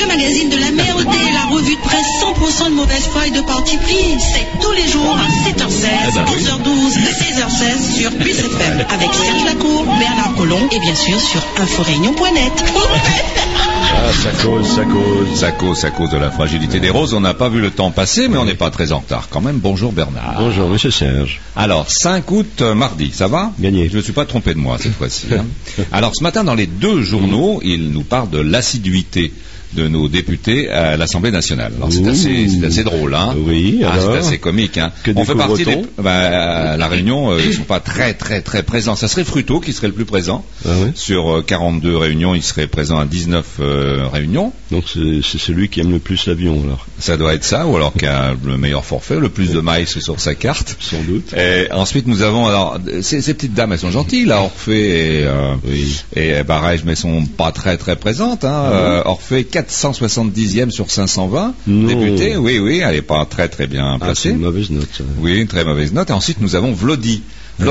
magazine de la merde et la revue de presse 100% de mauvaise foi et de parti pris. C'est tous les jours à 7h16, 11h12 et 16h16 sur Pulse FM avec Serge Lacour, Bernard Collomb et bien sûr sur inforéunion.net. Ah, ça cause de la fragilité des roses. On n'a pas vu le temps passer, mais on n'est pas très en retard quand même. Bonjour Bernard. Bonjour Monsieur Serge. Alors, 5 août, mardi, ça va ? Gagné. Je ne me suis pas trompé de moi cette fois-ci. Hein. Alors, ce matin, dans les deux journaux, il nous parle de l'assiduité de nos députés à l'Assemblée nationale. Alors c'est assez drôle, hein. Oui, alors, c'est assez comique, hein. Que on fait partie à la Réunion, ils sont pas très présents. Ça serait Fruto qui serait le plus présent. Ah oui. Sur 42 réunions, il serait présent à 19 réunions. Donc c'est celui qui aime le plus l'avion, alors. Ça doit être ça, ou alors qui a le meilleur forfait, le plus de maïs sur sa carte. Sans doute. Et ensuite nous avons alors ces petites dames, elles sont gentilles, là, Orphée et Barège, mais sont pas très présentes, hein. Orphée 470e sur 520 députés. Oui, elle est pas très bien placée. C'est une mauvaise note. Ça. Oui, une très mauvaise note. Et ensuite nous avin Vlody,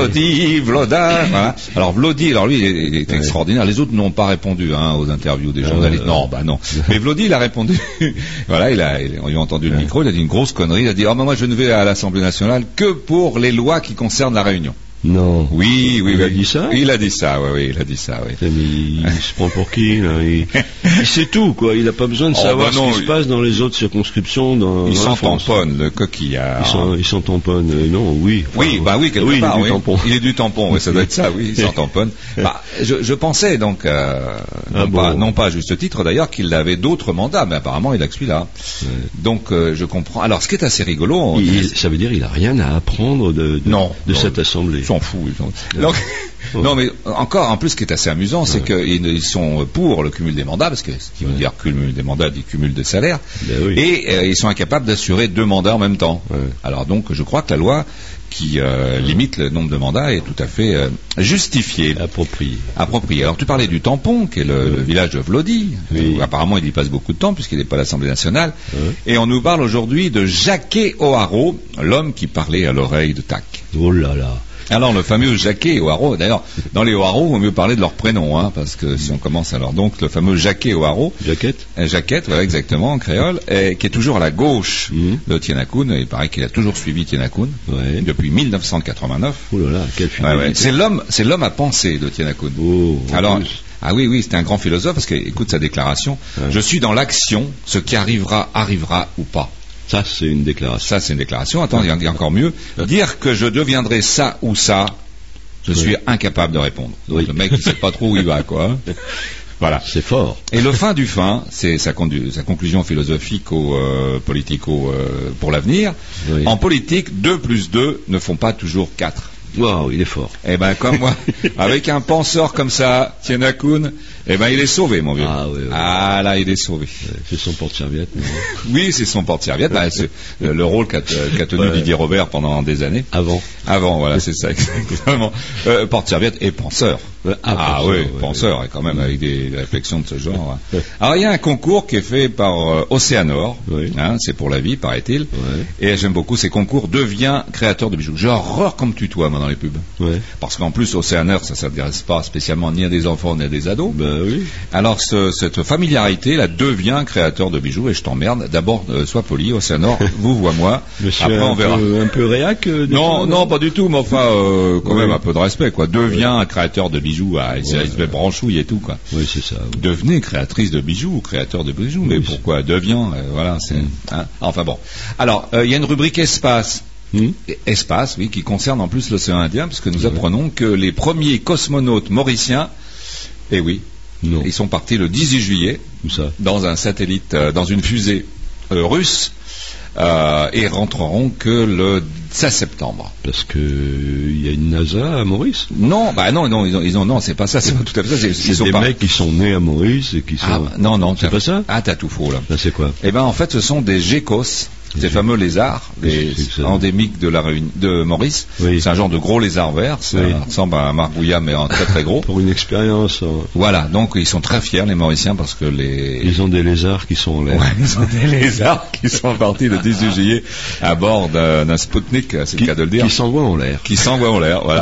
Vlodin. Voilà. Alors Vlody, lui, il est extraordinaire. Les autres n'ont pas répondu aux interviews des journalistes. Non. Mais Vlody, il a répondu. Voilà, on lui a entendu le micro. Il a dit une grosse connerie. Il a dit moi, je ne vais à l'Assemblée nationale que pour les lois qui concernent la Réunion. Non. Oui. Il a dit ça ? Il a dit ça, oui. Il a dit ça, oui. Mais il se prend pour qui, là ? Il sait tout, quoi. Il n'a pas besoin de savoir ce qui se passe dans les autres circonscriptions. Il s'en tamponne, le coquillard. Il s'en tamponne, non, oui. Oui, quelque part, oui. Il est du tampon, oui, ça doit être ça, oui, il s'en tamponne. Je pensais donc, non pas à juste titre d'ailleurs, qu'il avait d'autres mandats, mais apparemment il a que celui-là. Ouais. Donc, je comprends. Alors, ce qui est assez rigolo... ça veut dire qu'il n'a rien à apprendre de cette assemblée. S'en fout. Donc, non, mais encore, en plus, ce qui est assez amusant, c'est qu'ils sont pour le cumul des mandats, parce que ce qui veut dire cumul des mandats dit cumul de salaire, et ils sont incapables d'assurer 2 mandats en même temps. Ouais. Alors donc, je crois que la loi qui limite le nombre de mandats est tout à fait justifiée. Appropriée. Alors tu parlais du tampon, qui est le village de Vlody, où apparemment il y passe beaucoup de temps, puisqu'il n'est pas à l'Assemblée nationale, et on nous parle aujourd'hui de Jacquet O'Haraud, l'homme qui parlait à l'oreille de Tac. Oh là là. Alors le fameux Jacquet O'Haraud, d'ailleurs dans les O'Haraud il vaut mieux parler de leur prénom, parce que si on commence alors donc le fameux Jacquet O'Haraud, Jacquette, voilà exactement en créole, qui est toujours à la gauche de Tiennacoun. Il paraît qu'il a toujours suivi Tiennacoun depuis 1989. Oh là là, quelle fidélité. C'est l'homme à penser de Tiennacoun. Alors oui, c'était un grand philosophe, parce que écoute sa déclaration. Je suis dans l'action, ce qui arrivera ou pas. Ça, c'est une déclaration. Attends, il y a encore mieux. Dire que je deviendrai ça ou ça, je suis incapable de répondre. Donc, le mec, il sait pas trop où il va, quoi. Voilà. C'est fort. Et le fin du fin, c'est sa conclusion philosophique politico pour l'avenir. Oui. En politique, 2 plus 2 ne font pas toujours 4. Waouh, il est fort. Eh ben, comme moi, avec un penseur comme ça, Tiennacoun, il est sauvé, mon vieux. Là, il est sauvé. C'est son porte-serviette. Oui, c'est son porte-serviette. C'est le rôle qu'a tenu Didier Robert pendant des années. Avant, voilà, c'est ça, exactement. Porte-serviette et penseur. Penseur, et quand même avec des réflexions de ce genre. Alors, il y a un concours qui est fait par Océanor. C'est pour la vie, paraît-il. Et j'aime beaucoup ces concours. Deviens créateur de bijoux. J'ai horreur comme tutoie, moi, dans les pubs. Parce qu'en plus, Océanor, ça s'intéresse pas spécialement ni à des enfants ni à des ados. Alors, cette familiarité, là, devient créateur de bijoux, et je t'emmerde. D'abord, sois poli, Océanor, vous vois moi. Après, on verra. Un peu réac Non, pas du tout, mais enfin, quand même un peu de respect, quoi. Deviens créateur de bijoux, il se met branchouille et tout, quoi. Oui, c'est ça. Devenez créatrice de bijoux ou créateur de bijoux, mais pourquoi deviens, voilà, c'est, enfin bon. Alors, il y a une rubrique espace. Espace, oui, qui concerne en plus l'océan Indien, parce que nous apprenons que les premiers cosmonautes mauriciens, ils sont partis le 18 juillet dans un satellite, dans une fusée russe, et rentreront que le 16 septembre. Parce que il y a une NASA à Maurice ? Non, non, c'est pas ça, c'est pas tout à fait ça. C'est des mecs qui sont nés à Maurice et qui sont... non, c'est pas ça ? T'as tout faux, là. C'est quoi ? En fait, ce sont des geckos. Ces fameux lézards, endémiques de Maurice. C'est un genre de gros lézard vert. Ça ressemble à un margouillat, mais en très gros. Pour une expérience. Voilà. Donc, ils sont très fiers, les Mauriciens, parce que ils ont des lézards qui sont en l'air. Ils ont des lézards qui sont partis le 18 juillet à bord d'un Spoutnik, c'est le cas de le dire. Qui s'envoient en l'air. Voilà.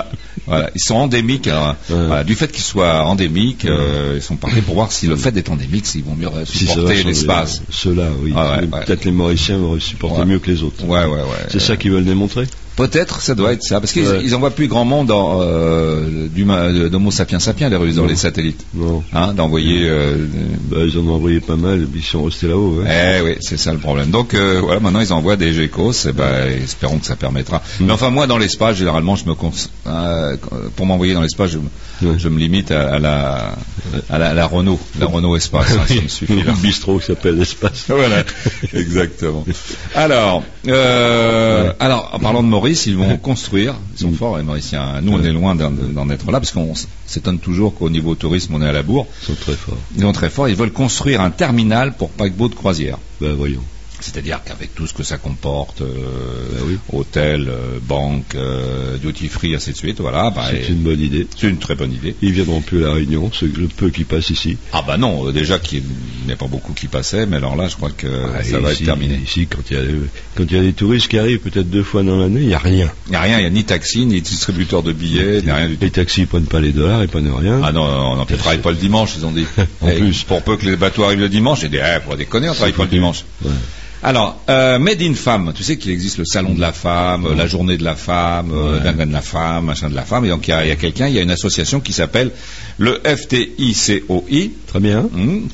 Voilà, ils sont endémiques. Alors, voilà, du fait qu'ils soient endémiques, ils sont partis pour voir si le fait d'être endémiques, s'ils vont mieux supporter l'espace. Ceux-là, oui. Peut-être les Mauriciens vont supporter mieux que les autres. C'est ça qu'ils veulent démontrer. Peut-être, ça doit être ça, parce qu'ils envoient plus grand monde d'Homo sapiens sapiens, les Russes, dans les satellites. Non. D'envoyer. Ils en ont envoyé pas mal, ils sont restés là-haut. Oui, c'est ça le problème. Donc voilà, maintenant ils envoient des GECOS, espérons que ça permettra. Mais enfin, moi, dans l'espace, généralement, pour m'envoyer dans l'espace, je me limite à la Renault, la Renault Espace. Ça me suffit. Le bistrot qui s'appelle l'espace. Voilà, exactement. Alors, en parlant de Maurice, ils vont construire, ils sont forts les Mauriciens. Nous, on est loin d'en être là, parce qu'on s'étonne toujours qu'au niveau tourisme, on est à la bourre. Ils sont très forts. Ils sont très forts. Ils veulent construire un terminal pour paquebot de croisière. Voyons. C'est-à-dire qu'avec tout ce que ça comporte, hôtel, banque, duty free, ainsi de suite, voilà. C'est une bonne idée. C'est une très bonne idée. Ils viendront plus à La Réunion, le peu qui passe ici. Non, déjà qu'il n'y a pas beaucoup qui passaient, mais alors là, je crois que ça va être terminé. Ici, quand il y a des touristes qui arrivent peut-être 2 fois dans l'année, il n'y a rien. Il n'y a rien, il n'y a ni taxi, ni distributeur de billets, ni rien du tout. Les taxis ne prennent pas les dollars, ils prennent rien. Non, ils ne travaillent pas le dimanche, ils ont dit. En plus. Pour peu que les bateaux arrivent le dimanche, j'ai dit, pour déconner, on ne travaille pas le dimanche. Ouais. Alors, Made in Femme, tu sais qu'il existe le salon de la femme, la journée de la femme, dingue de la femme, machin de la femme, et donc il y a une association qui s'appelle le FTICOI. Très bien.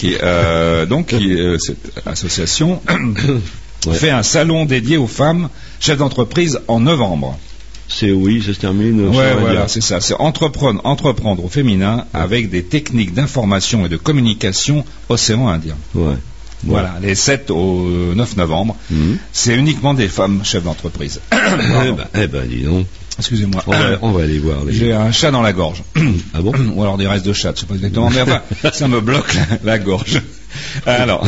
Cette association fait un salon dédié aux femmes chefs d'entreprise en novembre. COI, ça se termine. Voilà, c'est ça. C'est entreprendre au féminin avec des techniques d'information et de communication océan Indien. Voilà, les 7 au 9 novembre. C'est uniquement des femmes chefs d'entreprise. Dis donc. Excusez-moi. On va aller voir. J'ai un chat dans la gorge. Ah bon? Ou alors des restes de chat, je sais pas exactement. Mais enfin, ça me bloque la gorge. Alors.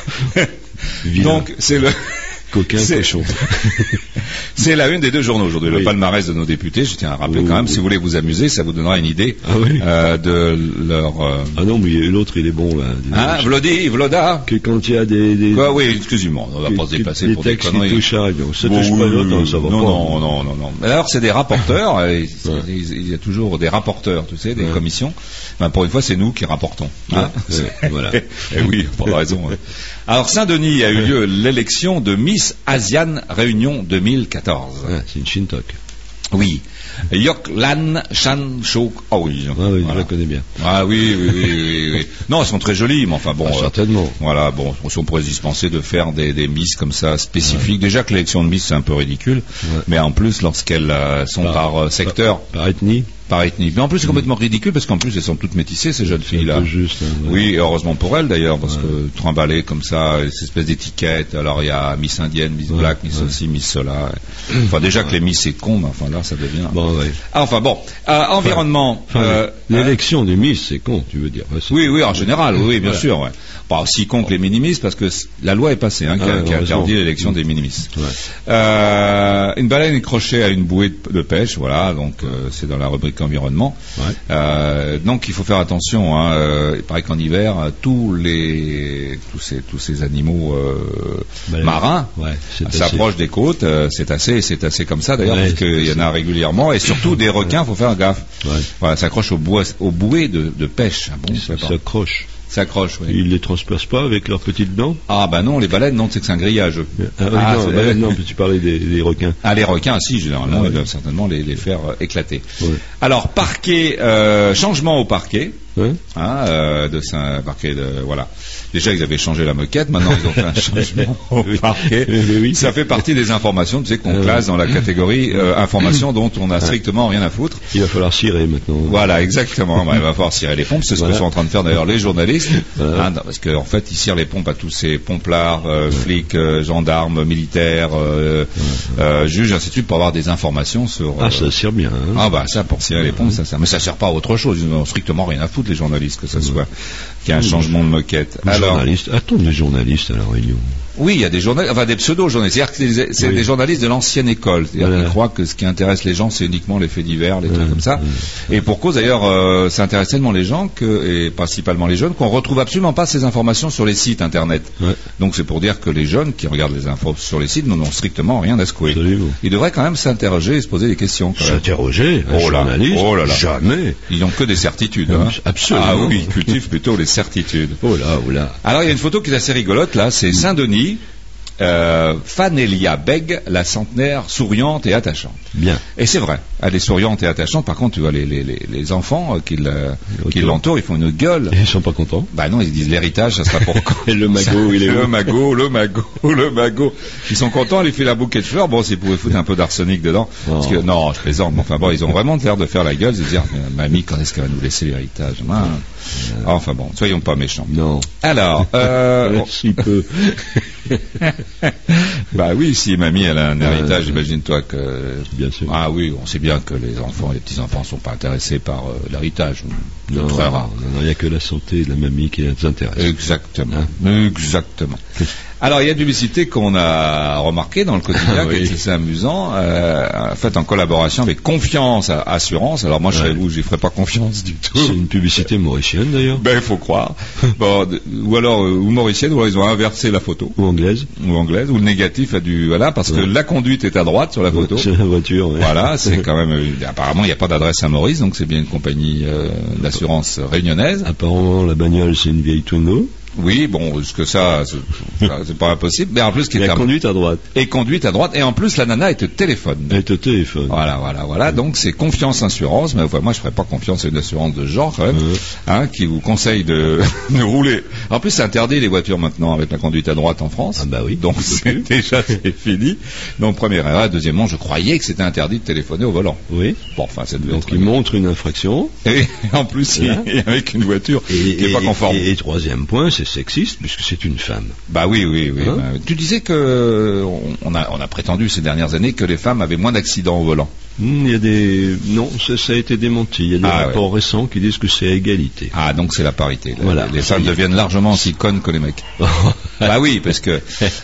Donc, c'est le... Coquin cochon. C'est la une des 2 journaux aujourd'hui, le palmarès de nos députés. Je tiens à rappeler quand même, si vous voulez vous amuser, ça vous donnera une idée de leur... Ah non, mais l'autre, il est bon, là. Vloda. Que quand il y a des... Oui, excusez-moi, on va pas se dépasser pour des conneries. Des textes qui touchent ça touche pas l'autre, ça va pas. Non. Alors, c'est des rapporteurs, il y a toujours des rapporteurs, tu sais, des commissions. Pour une fois, c'est nous qui rapportons. Voilà. Et oui, pour la raison. Alors, Saint-Denis a eu lieu l'élection de Miss Asian Réunion 2014. C'est une Shintok. Oui. Yoklan Chan Shok Aoi. Je la connais bien. Oui. Non, elles sont très jolies, mais enfin bon. Certainement. Voilà, bon, on pourrait se dispenser de faire des Miss comme ça spécifiques. Déjà que l'élection de Miss c'est un peu ridicule, mais en plus lorsqu'elles sont par secteur. Par ethnie. Mais en plus, c'est complètement ridicule parce qu'en plus, elles sont toutes métissées, ces jeunes filles-là. Juste. Oui, et heureusement pour elles d'ailleurs, parce que trimballer comme ça, ces espèces d'étiquettes. Alors, il y a Miss Indienne, Miss Black, Miss ceci, Miss cela. Enfin, déjà que les Miss c'est con, mais enfin là, ça devient. Environnement. L'élection des Miss, c'est con, tu veux dire. Oui, en général, oui, bien sûr. Ouais. Pas aussi con que les minimis, parce que la loi est passée, qui a interdit l'élection des minimis. Une baleine est crochée à une bouée de pêche, voilà, donc c'est dans la rubrique environnement. Donc il faut faire attention. Il paraît qu'en hiver, tous ces animaux marins s'approchent des côtes. C'est assez comme ça d'ailleurs, parce qu'il y en a régulièrement, et surtout des requins. Faut faire gaffe. Voilà, s'accrochent aux bouées de pêche. Ça s'accroche, oui. Ils les transpercent pas avec leurs petites dents? Non, les baleines, non, c'est que c'est un grillage. Non, mais tu parlais des requins. Les requins, si, généralement, ils doivent certainement les faire éclater. Alors, parquet, changement au parquet. Voilà. Déjà, ils avaient changé la moquette, maintenant ils ont fait un changement au parquet. Ça fait partie des informations, tu sais, qu'on classe dans la catégorie informations dont on n'a strictement rien à foutre. Il va falloir cirer maintenant. Voilà, exactement. Il va falloir cirer les pompes, c'est ce que sont en train de faire d'ailleurs les journalistes, parce qu'en fait, ils cirent les pompes à tous ces pomplards, flics, gendarmes, militaires, juges, ainsi de suite, pour avoir des informations sur... ça cire bien. Ça, pour cirer les pompes, ça. Mais ça sert pas à autre chose, ils n'ont strictement rien à foutre, les journalistes, que ça soit qu'il y a un changement de moquette. Les journalistes à La Réunion. Oui, il y a des journalistes, enfin des pseudo-journalistes. C'est-à-dire que c'est des journalistes de l'ancienne école. C'est-à-dire qu'ils croient que ce qui intéresse les gens, c'est uniquement les faits divers, les trucs comme ça. Et pour cause, d'ailleurs, ça intéresse tellement les gens, et principalement les jeunes, qu'on retrouve absolument pas ces informations sur les sites Internet. Donc c'est pour dire que les jeunes qui regardent les infos sur les sites n'en ont strictement rien à secouer. Ils devraient quand même s'interroger et se poser des questions. S'interroger, journaliste, jamais. Ils n'ont que des certitudes. Hein. Absolument. Ah oui, ils cultivent plutôt les certitudes. Oh là. Alors il y a une photo qui est assez rigolote là, c'est Saint-Denis. Fanélia Beg, la centenaire souriante et attachante. Bien. Et c'est vrai, elle est souriante et attachante. Par contre, tu vois les enfants qui l'entourent, ils font une gueule. Et ils sont pas contents. Bah non, ils disent l'héritage, ça sera pour quand. Et le magot, il est le magot. Ils sont contents, elle lui fait la bouquet de fleurs. Bon, s'ils pouvaient foutre un peu d'arsenic dedans. Parce que, non, je plaisante. Enfin bon, ils ont vraiment l'air de faire la gueule, de se dire, mamie, quand est-ce qu'elle va nous laisser l'héritage? Enfin bon, soyons pas méchants. Non. Alors, si peu. Bah oui, si mamie elle a un héritage, imagine-toi que... Bien sûr. Ah oui, on sait bien que les enfants et les petits-enfants ne sont pas intéressés par l'héritage. C'est très rare. Il n'y a que la santé de la mamie qui les intéresse. Exactement. Exactement. Alors, il y a une publicité qu'on a remarquée dans le quotidien, qui est assez amusant, faite en collaboration avec Confiance Assurance. Alors moi, je serais vous, j'y ferais pas confiance du tout. C'est une publicité mauricienne d'ailleurs. Ben, il faut croire. Bon, ou alors ou mauricienne, ou alors ils ont inversé la photo. Ou anglaise, ou le négatif a dû, voilà, parce que la conduite est à droite sur la photo. C'est la voiture. Voilà, c'est quand même. Apparemment, il n'y a pas d'adresse à Maurice, donc c'est bien une compagnie d'assurance réunionnaise. Apparemment, la bagnole, c'est une vieille Twingo. Oui, bon, ce que ça, c'est pas impossible. Mais en plus, la conduite à droite. Et conduite à droite. Et en plus, la nana est au téléphone. Elle est au téléphone. Voilà. Donc, c'est Confiance Assurance. Mais enfin, moi, je ferais pas confiance à une assurance de ce genre, quand même, qui vous conseille de rouler. En plus, c'est interdit les voitures maintenant avec la conduite à droite en France. Ah bah oui. Donc, c'est fini. Donc, première erreur. Deuxièmement, je croyais que c'était interdit de téléphoner au volant. Oui. Bon, enfin, ça devait donc, il montre une infraction. Et en plus, avec une voiture qui n'est pas conforme. Et troisième point, c'est sexiste puisque c'est une femme. Bah oui. Tu disais que on a prétendu ces dernières années que les femmes avaient moins d'accidents au volant. Il y a non, ça a été démenti. Il y a des rapports récents qui disent que c'est à égalité. Ah, donc c'est la parité. Voilà, les femmes deviennent largement aussi connes que les mecs. Bah oui, parce que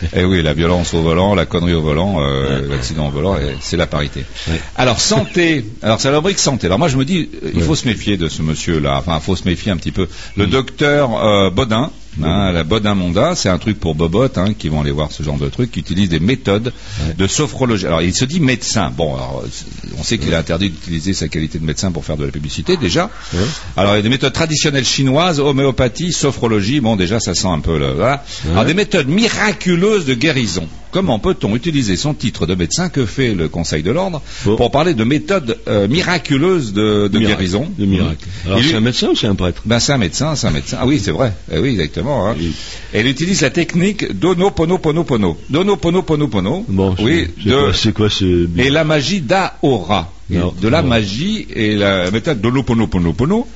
la violence au volant, la connerie au volant, l'accident au volant, c'est la parité. Ouais. Alors santé. Alors c'est la rubrique santé. Alors moi je me dis, il faut se méfier de ce monsieur-là. Enfin, il faut se méfier un petit peu. Le docteur Bodin. La Bodin-Monda, c'est un truc pour bobottes qui vont aller voir ce genre de truc, qui utilise des méthodes de sophrologie. Alors il se dit médecin. Bon, alors, on sait qu'il est interdit d'utiliser sa qualité de médecin pour faire de la publicité déjà. Alors il y a des méthodes traditionnelles chinoises, homéopathie, sophrologie. Bon, déjà ça sent un peu le. Voilà. Alors des méthodes miraculeuses de guérison. Comment peut-on utiliser son titre de médecin? Que fait le Conseil de l'Ordre pour parler de méthodes miraculeuses de guérison? De miracle. Alors c'est un médecin ou c'est un prêtre? Ben c'est un médecin. Ah oui, c'est vrai. Oui, exactement. Oui. Et il utilise la technique d'Ho'oponoponopono. D'Ho'oponoponopono. Bon, oui. C'est quoi ce... Et la magie d'Aora. De la magie et la méthode d'Ho'oponoponopono,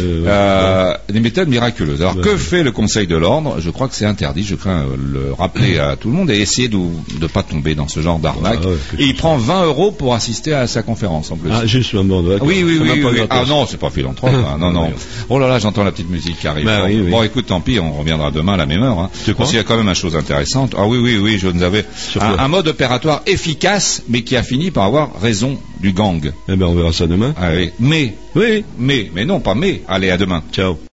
des méthodes miraculeuses. Alors que fait le Conseil de l'Ordre? Je crois que c'est interdit, je crains le rappeler à tout le monde et essayer de ne pas tomber dans ce genre d'arnaque. Et il prend 20 € pour assister à sa conférence en plus. Ah, juste un bon. Oui. Ah non, c'est pas philanthrope. Non. Oh là là, j'entends la petite musique qui arrive. Bon, écoute, tant pis, on reviendra demain à la même heure. Parce qu'il y a quand même une chose intéressante. Ah oui, je nous avais un mode opératoire efficace, mais qui a fini par avoir raison du gang. Eh bien, on verra ça demain. Ah, oui. Mais non, pas mais. Allez, à demain. Ciao.